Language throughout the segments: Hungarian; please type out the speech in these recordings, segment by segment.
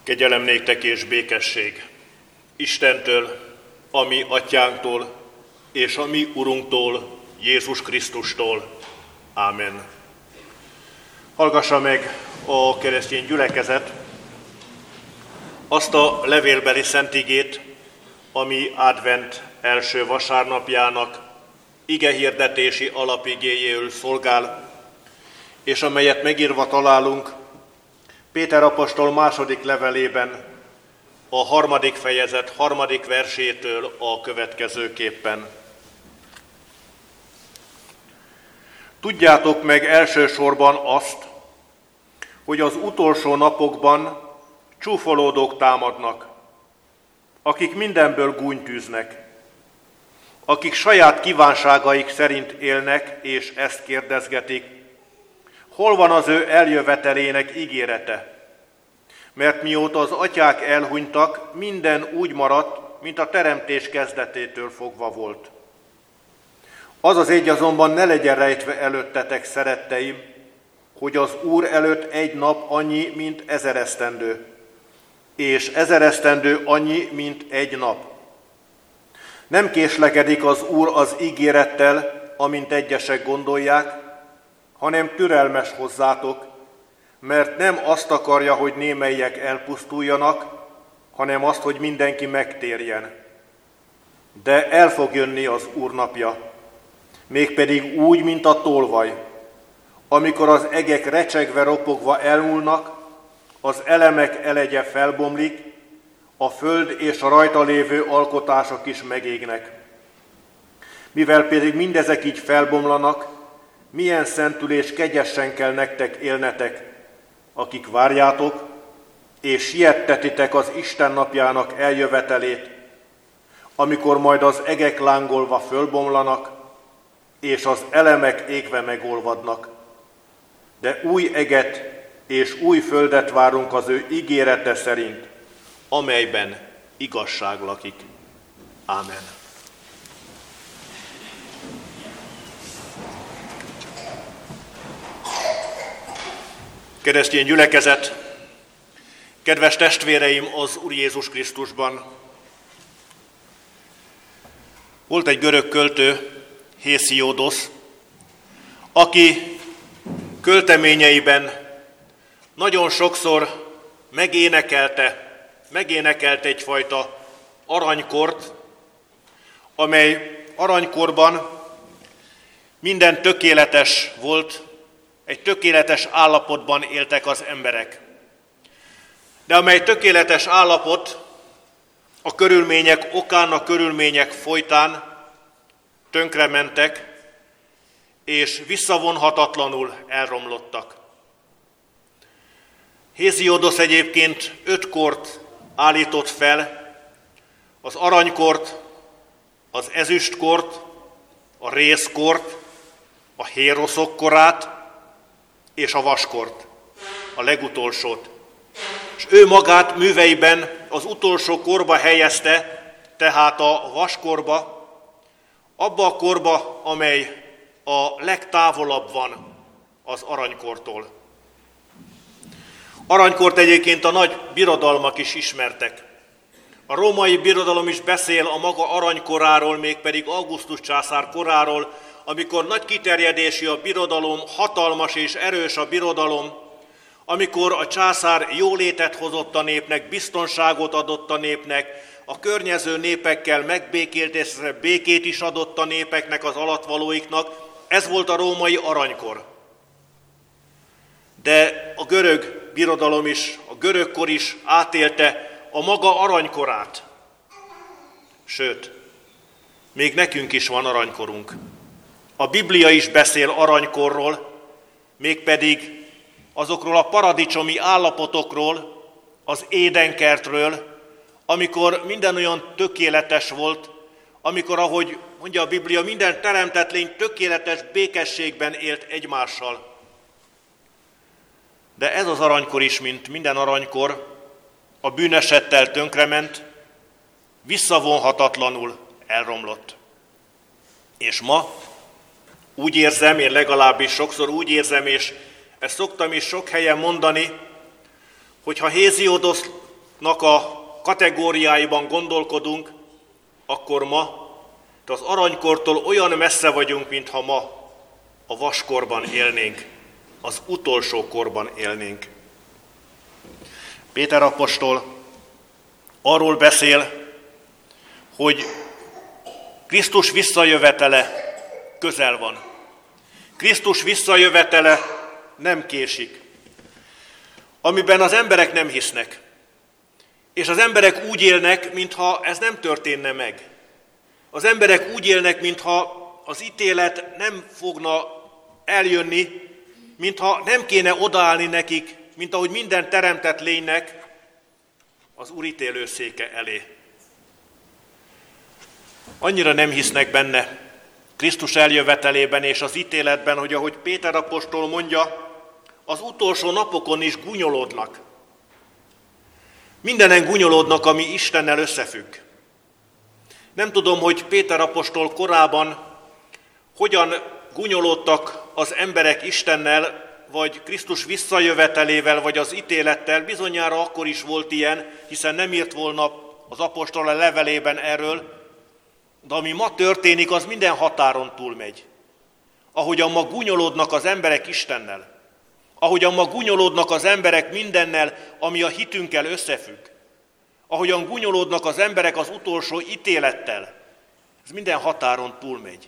Kegyelem néktek és békesség Istentől, a mi atyánktól, és a mi Urunktól, Jézus Krisztustól. Ámen. Hallgassa meg a keresztény gyülekezet azt a levélbeli szentigét, ami advent első vasárnapjának igehirdetési alapigéjéül szolgál, és amelyet megírva találunk Péter apostol második levelében, a 3. fejezet 3. versétől a következőképpen. Tudjátok meg elsősorban azt, hogy az utolsó napokban csúfolódók támadnak, akik mindenből gúnytűznek, akik saját kívánságaik szerint élnek, és ezt kérdezgetik: hol van az ő eljövetelének ígérete? Mert mióta az atyák elhunytak, minden úgy maradt, mint a teremtés kezdetétől fogva volt. Az az egy azonban ne legyen rejtve előttetek, szeretteim, hogy az Úr előtt egy nap annyi, mint 1000 esztendő, és 1000 esztendő annyi, mint egy nap. Nem késlekedik az Úr az ígérettel, amint egyesek gondolják, hanem türelmes hozzátok, mert nem azt akarja, hogy némelyek elpusztuljanak, hanem azt, hogy mindenki megtérjen. De el fog jönni az Úr napja, mégpedig úgy, mint a tolvaj, amikor az egek recsegve ropogva elmúlnak, az elemek elegye felbomlik, a föld és a rajta lévő alkotások is megégnek. Mivel pedig mindezek így felbomlanak, milyen szentül és kegyesen kell nektek élnetek, akik várjátok, és siettetitek az Isten napjának eljövetelét, amikor majd az egek lángolva fölbomlanak, és az elemek égve megolvadnak. De új eget és új földet várunk az ő ígérete szerint, amelyben igazság lakik. Ámen. Keresztény gyülekezet, kedves testvéreim az Úr Jézus Krisztusban! Volt egy görög költő, Hésziodosz, aki költeményeiben nagyon sokszor megénekelt egyfajta aranykort, amely aranykorban minden tökéletes volt, egy tökéletes állapotban éltek az emberek. De amely tökéletes állapot a körülmények okán, a körülmények folytán tönkrementek, és visszavonhatatlanul elromlottak. Hésziodosz egyébként 5 kort állított fel: az aranykort, az ezüstkort, a rézkort, a héroszok korát, és a vaskort, a legutolsót. És ő magát műveiben az utolsó korba helyezte, tehát a vaskorba, abba a korba, amely a legtávolabb van az aranykortól. Aranykort egyébként a nagy birodalmak is ismertek. A római birodalom is beszél a maga aranykoráról, mégpedig Augustus császár koráról, amikor nagy kiterjedésű a birodalom, hatalmas és erős a birodalom, amikor a császár jólétet hozott a népnek, biztonságot adott a népnek, a környező népekkel megbékélt, és békét is adott a népeknek, az alattvalóiknak. Ez volt a római aranykor. De a görög birodalom is, a görögkor is átélte a maga aranykorát. Sőt, még nekünk is van aranykorunk. A Biblia is beszél aranykorról, mégpedig azokról a paradicsomi állapotokról, az édenkertről, amikor minden olyan tökéletes volt, amikor, ahogy mondja a Biblia, minden teremtett lény tökéletes békességben élt egymással. De ez az aranykor is, mint minden aranykor, a bűnesettel tönkrement, visszavonhatatlanul elromlott. És ma úgy érzem, én legalábbis sokszor úgy érzem, és ezt szoktam is sok helyen mondani, hogy ha Hésziodosz a kategóriáiban gondolkodunk, akkor ma az aranykortól olyan messze vagyunk, mintha ma a vaskorban élnénk, az utolsó korban élnénk. Péter apostol arról beszél, hogy Krisztus visszajövetele közel van. Krisztus visszajövetele nem késik. Amiben az emberek nem hisznek. És az emberek úgy élnek, mintha ez nem történne meg. Az emberek úgy élnek, mintha az ítélet nem fogna eljönni, mintha nem kéne odaállni nekik, mint ahogy minden teremtett lénynek az Úr ítélőszéke elé. Annyira nem hisznek benne Krisztus eljövetelében és az ítéletben, hogy ahogy Péter apostol mondja, az utolsó napokon is gúnyolódnak. Mindenen gúnyolódnak, ami Istennel összefügg. Nem tudom, hogy Péter apostol korában hogyan gúnyolódtak az emberek Istennel, vagy Krisztus visszajövetelével, vagy az ítélettel. Bizonyára akkor is volt ilyen, hiszen nem írt volna az apostol a levelében erről, de ami ma történik, az minden határon túlmegy. Ahogyan ma gúnyolódnak az emberek Istennel, ahogyan ma gúnyolódnak az emberek mindennel, ami a hitünkkel összefügg, ahogyan gúnyolódnak az emberek az utolsó ítélettel, ez minden határon túlmegy.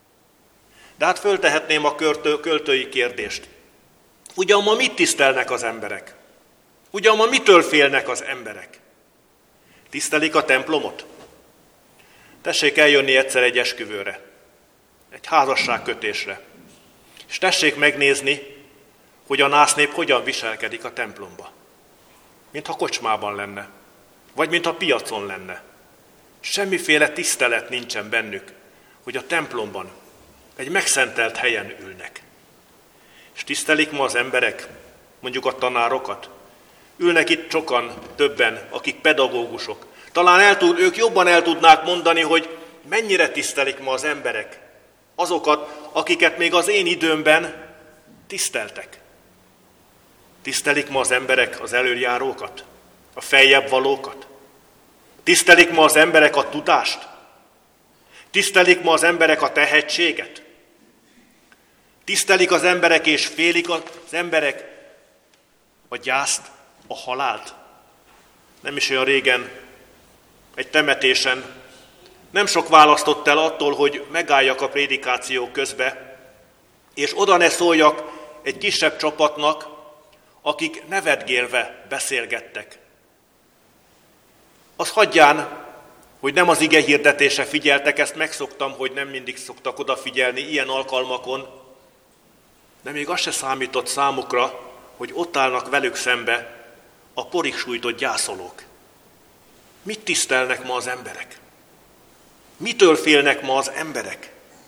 De hát föltehetném a költői kérdést. Ugyan ma mit tisztelnek az emberek? Ugyan ma mitől félnek az emberek? Tisztelik a templomot? Tessék eljönni egyszer egy esküvőre, egy házasságkötésre, és tessék megnézni, hogy a násznép hogyan viselkedik a templomba. Mintha kocsmában lenne, vagy mintha piacon lenne. Semmiféle tisztelet nincsen bennük, hogy a templomban, egy megszentelt helyen ülnek. És tisztelik ma az emberek, mondjuk a tanárokat? Ülnek itt sokan, többen, akik pedagógusok. Talán ők jobban el tudnák mondani, hogy mennyire tisztelik ma az emberek azokat, akiket még az én időmben tiszteltek. Tisztelik ma az emberek az elöljárókat, a feljebb valókat? Tisztelik ma az emberek a tudást? Tisztelik ma az emberek a tehetséget? Tisztelik az emberek és félik az emberek a gyászt, a halált? Nem is olyan régen egy temetésen nem sok választott el attól, hogy megálljak a prédikáció közbe, és oda ne szóljak egy kisebb csapatnak, akik nevetgélve beszélgettek. Az hagyján, hogy nem az ige hirdetése figyeltek, ezt megszoktam, hogy nem mindig szoktak odafigyelni ilyen alkalmakon, de még az se számított számukra, hogy ott állnak velük szembe a porig sújtott gyászolók. Mit tisztelnek ma az emberek? Mitől félnek ma az emberek?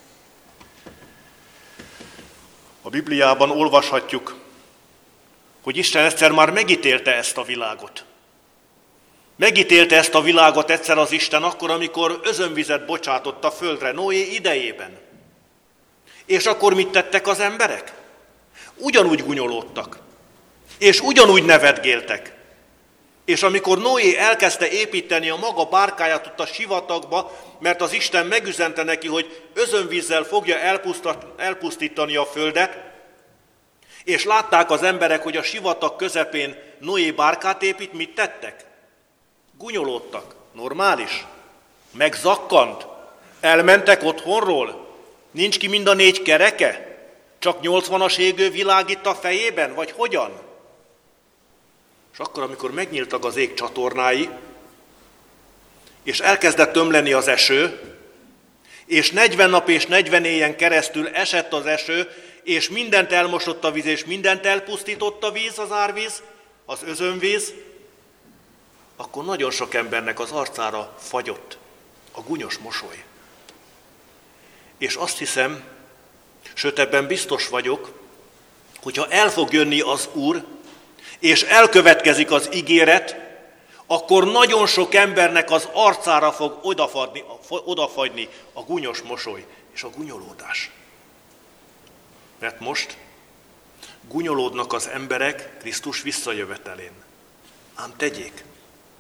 A Bibliában olvashatjuk, hogy Isten egyszer már megítélte ezt a világot. Megítélte ezt a világot egyszer az Isten akkor, amikor özönvizet bocsátott a földre Noé idejében. És akkor mit tettek az emberek? Ugyanúgy gúnyolódtak, és ugyanúgy nevetgéltek. És amikor Noé elkezdte építeni a maga bárkáját ott a sivatagba, mert az Isten megüzente neki, hogy özönvízzel fogja elpusztítani a földet, és látták az emberek, hogy a sivatag közepén Noé bárkát épít, mit tettek? Gúnyolódtak. Normális. Megzakkant. Elmentek otthonról. Nincs ki mind a 4 kereke? Csak 80-as égő világ itt a fejében? Vagy hogyan? És akkor, amikor megnyíltak az ég csatornái, és elkezdett ömleni az eső, és 40 nap és 40 éjjel keresztül esett az eső, és mindent elmosott a víz, és mindent elpusztított a víz, az árvíz, az özönvíz, akkor nagyon sok embernek az arcára fagyott a gúnyos mosoly. És azt hiszem, sőt ebben biztos vagyok, hogyha el fog jönni az Úr, és elkövetkezik az ígéret, akkor nagyon sok embernek az arcára fog odafagyni a gúnyos mosoly és a gúnyolódás. Mert most gúnyolódnak az emberek Krisztus visszajövetelén. Ám tegyék,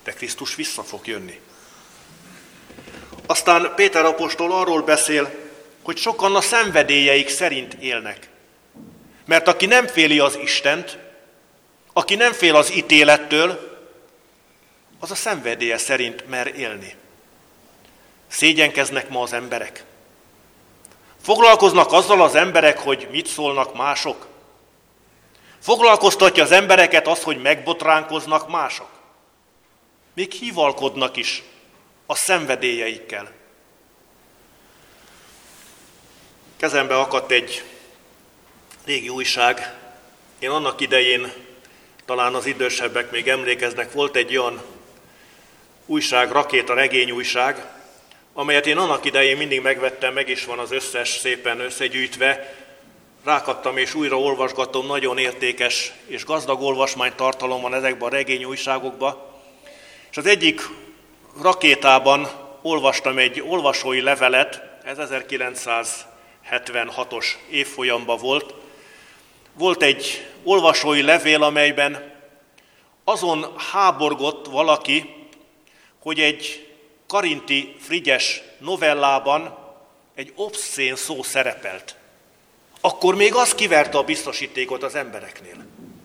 de Krisztus vissza fog jönni. Aztán Péter apostol arról beszél, hogy sokan a szenvedélyeik szerint élnek. Mert aki nem féli az Istent, aki nem fél az ítélettől, az a szenvedélye szerint mer élni. Szégyenkeznek ma az emberek. Foglalkoznak azzal az emberek, hogy mit szólnak mások. Foglalkoztatja az embereket az, hogy megbotránkoznak mások. Még hívalkodnak is a szenvedélyeikkel. Kezembe akadt egy régi újság. Én annak idején, talán az idősebbek még emlékeznek, volt egy olyan újság, Rakéta regényújság, amelyet én annak idején mindig megvettem, meg is van az összes szépen összegyűjtve. Rákaptam és újra olvasgatom, nagyon értékes és gazdag olvasmánytartalom van ezekben a regényújságokban. És az egyik rakétában olvastam egy olvasói levelet, ez 1976-os évfolyamban volt. Volt egy olvasói levél, amelyben azon háborgott valaki, hogy egy Karinti Frigyes novellában egy obszcén szó szerepelt. Akkor még az kiverte a biztosítékot az embereknél.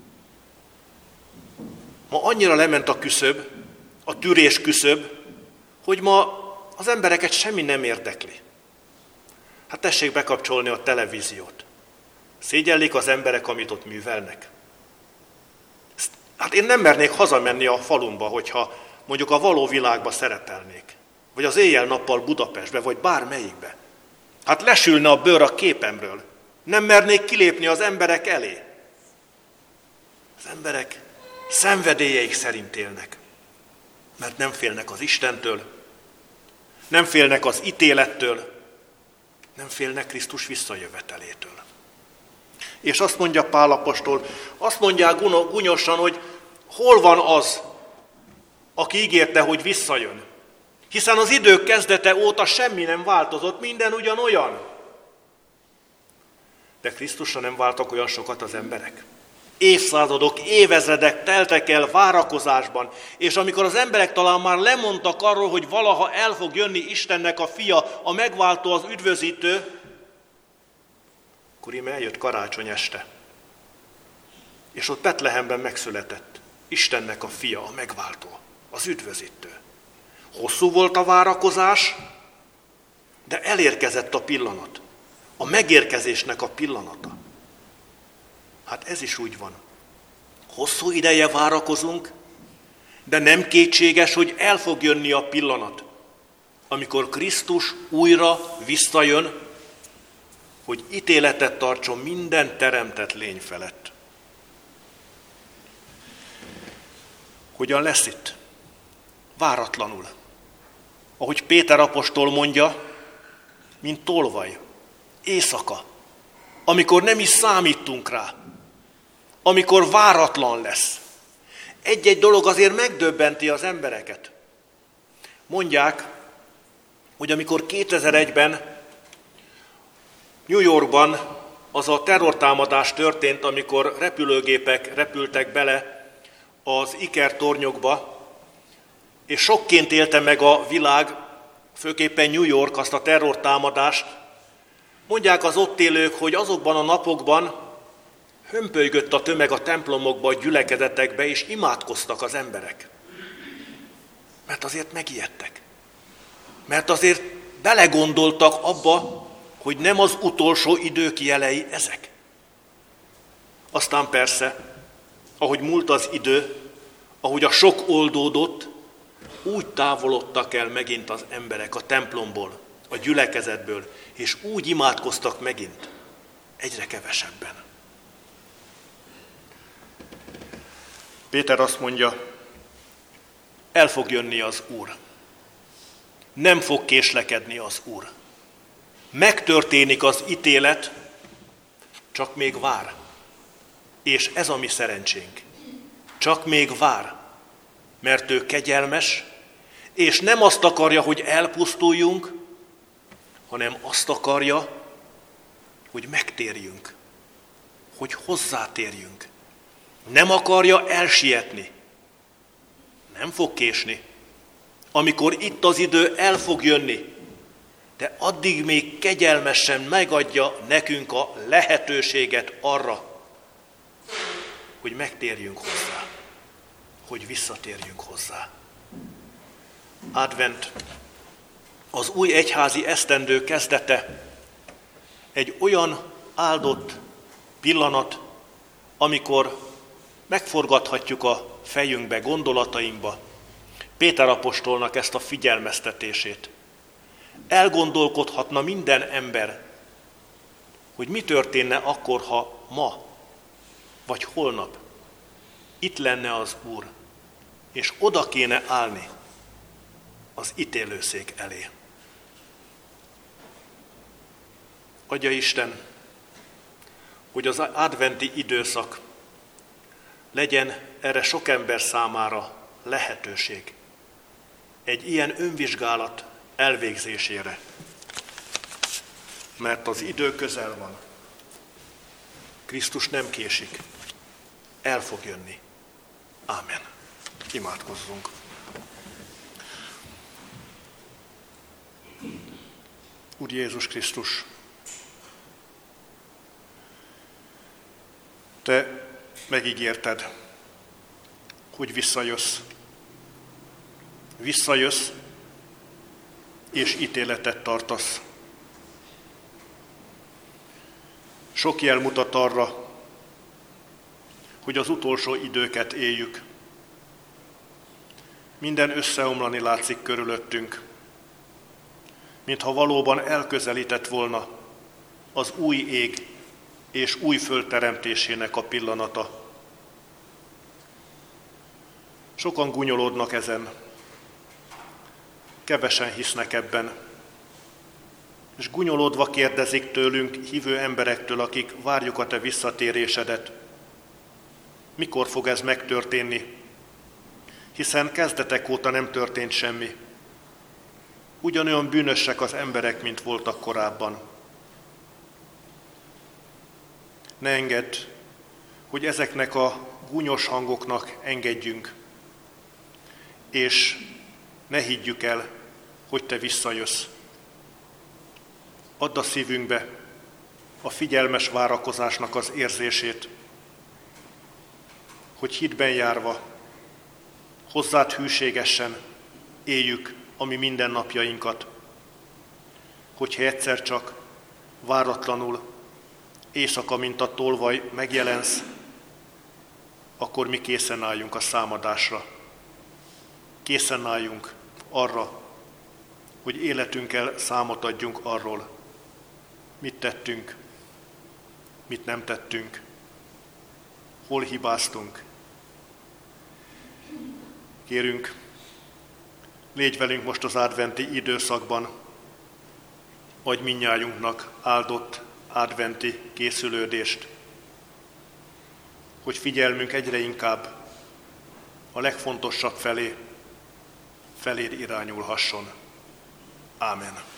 Ma annyira lement a küszöb, a tűrés küszöb, hogy ma az embereket semmi nem érdekli. Hát tessék bekapcsolni a televíziót. Szégyellik az emberek, amit ott művelnek. Hát én nem mernék hazamenni a falumba, hogyha mondjuk a való világba szerepelnék. Vagy az éjjel-nappal Budapestbe, vagy bármelyikbe. Hát lesülne a bőr a képemről. Nem mernék kilépni az emberek elé. Az emberek szenvedélyeik szerint élnek. Mert nem félnek az Istentől, nem félnek az ítélettől, nem félnek Krisztus visszajövetelétől. És azt mondja Pál apostol, azt mondják gunyosan, hogy hol van az, aki ígérte, hogy visszajön. Hiszen az idők kezdete óta semmi nem változott, minden ugyanolyan. De Krisztusra nem váltak olyan sokat az emberek. Évszázadok, évezredek teltek el várakozásban, és amikor az emberek talán már lemondtak arról, hogy valaha el fog jönni Istennek a fia, a megváltó, az üdvözítő, akkor íme eljött karácsony este. És ott Betlehemben megszületett Istennek a fia, a megváltó, az üdvözítő. Hosszú volt a várakozás, de elérkezett a pillanat. A megérkezésnek a pillanata. Hát ez is úgy van. Hosszú ideje várakozunk, de nem kétséges, hogy el fog jönni a pillanat, amikor Krisztus újra visszajön, hogy ítéletet tartson minden teremtett lény felett. Hogyan lesz itt? Váratlanul. Ahogy Péter apostol mondja, mint tolvaj, éjszaka, amikor nem is számítunk rá, amikor váratlan lesz. Egy-egy dolog azért megdöbbenti az embereket. Mondják, hogy amikor 2001-ben New Yorkban az a terrortámadás történt, amikor repülőgépek repültek bele az ikertornyokba, és sokként élte meg a világ, főképpen New York azt a terrortámadást. Mondják az ott élők, hogy azokban a napokban hömpölygött a tömeg a templomokba, a gyülekezetekbe, és imádkoztak az emberek. Mert azért megijedtek. Mert azért belegondoltak abba, hogy nem az utolsó idők jelei ezek. Aztán persze, ahogy múlt az idő, ahogy a sok oldódott, úgy távolodtak el megint az emberek a templomból, a gyülekezetből, és úgy imádkoztak megint, egyre kevesebben. Péter azt mondja, el fog jönni az Úr. Nem fog késlekedni az Úr. Megtörténik az ítélet, csak még vár. És ez a mi szerencsénk. Csak még vár, mert ő kegyelmes, és nem azt akarja, hogy elpusztuljunk, hanem azt akarja, hogy megtérjünk, hogy hozzátérjünk. Nem akarja elsietni. nem fog késni. Amikor itt az idő, el fog jönni, de addig még kegyelmesen megadja nekünk a lehetőséget arra, hogy megtérjünk hozzá, hogy visszatérjünk hozzá. Advent, az új egyházi esztendő kezdete, egy olyan áldott pillanat, amikor megforgathatjuk a fejünkbe, gondolatainkba Péter apostolnak ezt a figyelmeztetését. Elgondolkodhatna minden ember, hogy mi történne akkor, ha ma, vagy holnap itt lenne az Úr, és oda kéne állni az ítélőszék elé. Adja Isten, hogy az adventi időszak legyen erre sok ember számára lehetőség, egy ilyen önvizsgálat elvégzésére, mert az idő közel van. Krisztus nem késik, el fog jönni. Ámen. Imádkozzunk. Úr Jézus Krisztus, Te megígérted, hogy visszajössz. Visszajössz, és ítéletet tartasz. Sok jel mutat arra, hogy az utolsó időket éljük. Minden összeomlani látszik körülöttünk, mintha valóban elközelített volna az új ég és új föld teremtésének a pillanata. Sokan gúnyolódnak ezen, kevesen hisznek ebben, és gúnyolódva kérdezik tőlünk, hívő emberektől, akik várjuk a Te visszatérésedet. Mikor fog ez megtörténni? Hiszen kezdetek óta nem történt semmi. Ugyanolyan bűnösek az emberek, mint voltak korábban. Ne engedd, hogy ezeknek a gúnyos hangoknak engedjünk, és ne higgyük el, hogy Te visszajössz. Add a szívünkbe a figyelmes várakozásnak az érzését, hogy hitben járva, hozzád hűségesen éljük a mi mindennapjainkat, hogyha egyszer csak váratlanul, éjszaka, mint a tolvaj megjelensz, akkor mi készen álljunk a számadásra. Készen álljunk arra, hogy életünkkel számot adjunk arról, mit tettünk, mit nem tettünk, hol hibáztunk. Kérünk, légy velünk most az adventi időszakban, adj mindnyájunknak áldott adventi készülődést, hogy figyelmünk egyre inkább a legfontosabb feléd irányulhasson. Ámen.